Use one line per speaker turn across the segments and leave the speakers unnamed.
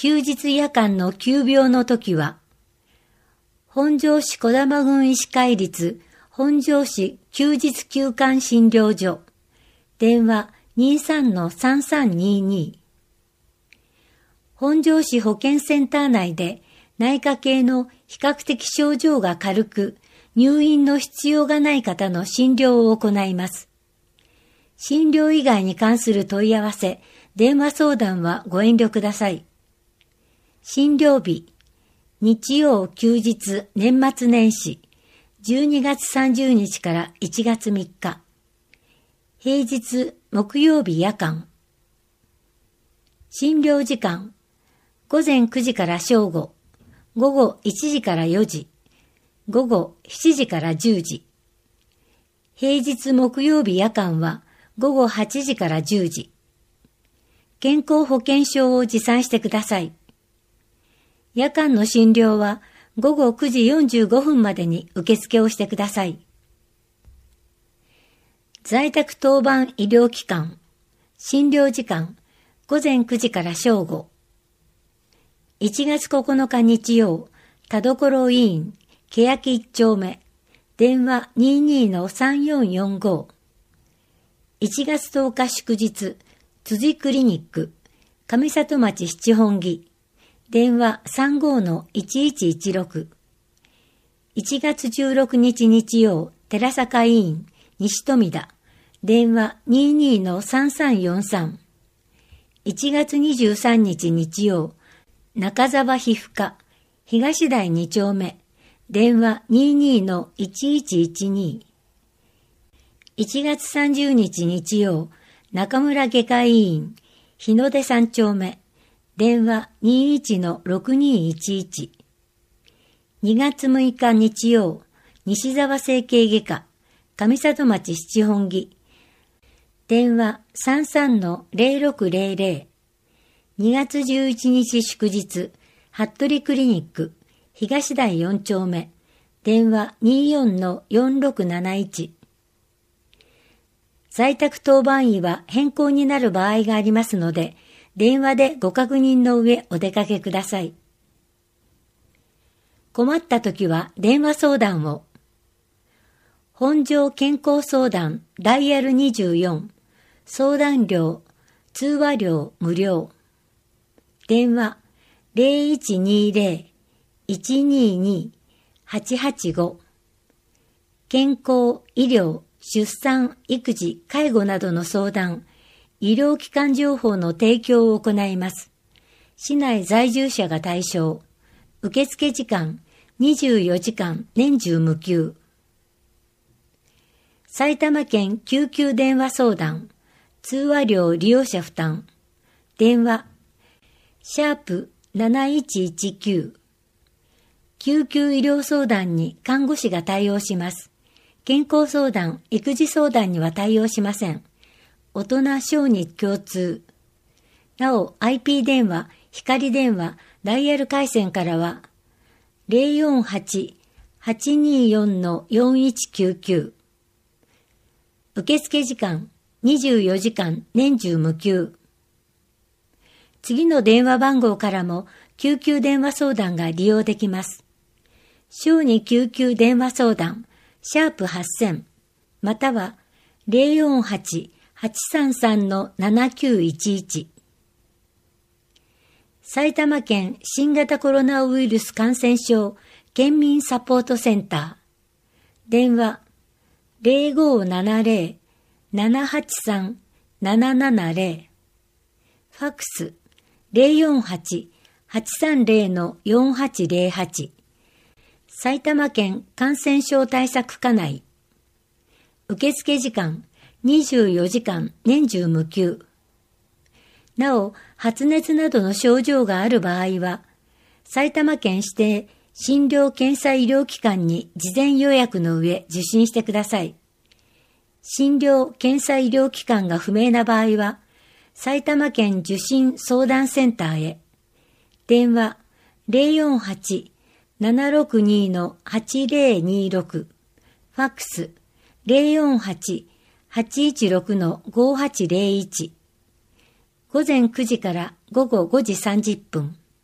休日夜間の急病の時は、本庄市児玉郡医師会立本庄市休日休館診療所、電話 23-3322。本庄市保健センター内で内科系の比較的症状が軽く、入院の必要がない方の診療を行います。診療以外に関する問い合わせ、電話相談はご遠慮ください。診療日、日曜休日年末年始、12月30日から1月3日。平日木曜日夜間。診療時間、午前9時から正午、午後1時から4時、午後7時から10時。平日木曜日夜間は午後8時から10時。健康保険証を持参してください。夜間の診療は午後9時45分までに受付をしてください。在宅当番医療機関、診療時間、午前9時から正午。1月9日日曜、田所医院、欅1丁目、電話 22-3445。1月10日祝日、辻クリニック、上里町七本木、電話 35-1116。1月16日日曜、寺坂医院、西富田、電話 22-3343。1月23日日曜、中沢皮膚科、東台2丁目、電話 22-1112。1月30日日曜、中村外科医院、日の出3丁目、電話 21-6211。2月6日日曜、西沢整形外科、上里町七本木、電話 33-0600。2月11日祝日、服部クリニック、東台4丁目、電話 24-4671。在宅当番医は変更になる場合がありますので、電話でご確認の上お出かけください。困ったときは電話相談を。本庄健康相談ダイヤル24、相談料、通話料無料。電話 0120-122-885。健康、医療、出産、育児、介護などの相談、医療機関情報の提供を行います。市内在住者が対象。受付時間24時間年中無休。埼玉県救急電話相談、通話料利用者負担。電話#7119。救急医療相談に看護師が対応します。健康相談、育児相談には対応しません。大人小児共通。なお、IP 電話、光電話、ダイヤル回線からは、048-824-4199。受付時間、24時間年中無休。次の電話番号からも救急電話相談が利用できます。小児救急電話相談、#8000、または 048-833-7911。埼玉県新型コロナウイルス感染症県民サポートセンター。電話0570-783-770。ファックス048-830-4808。埼玉県感染症対策課内。受付時間24時間年中無休。なお、発熱などの症状がある場合は、埼玉県指定診療検査医療機関に事前予約の上受診してください。診療検査医療機関が不明な場合は、埼玉県受診相談センターへ。電話048-762-8026。ファックス048-816-5801。午前9時から午後5時30分。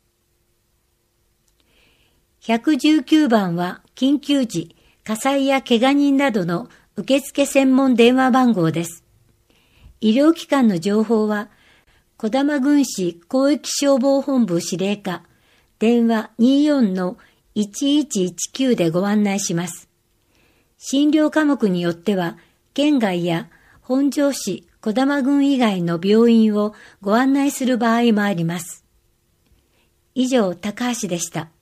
119番は緊急時、火災や怪我人などの受付専門電話番号です。医療機関の情報は、児玉郡市広域消防本部司令課、電話 24-1119 でご案内します。診療科目によっては、県外や本庄市児玉郡以外の病院をご案内する場合もあります。以上、高橋でした。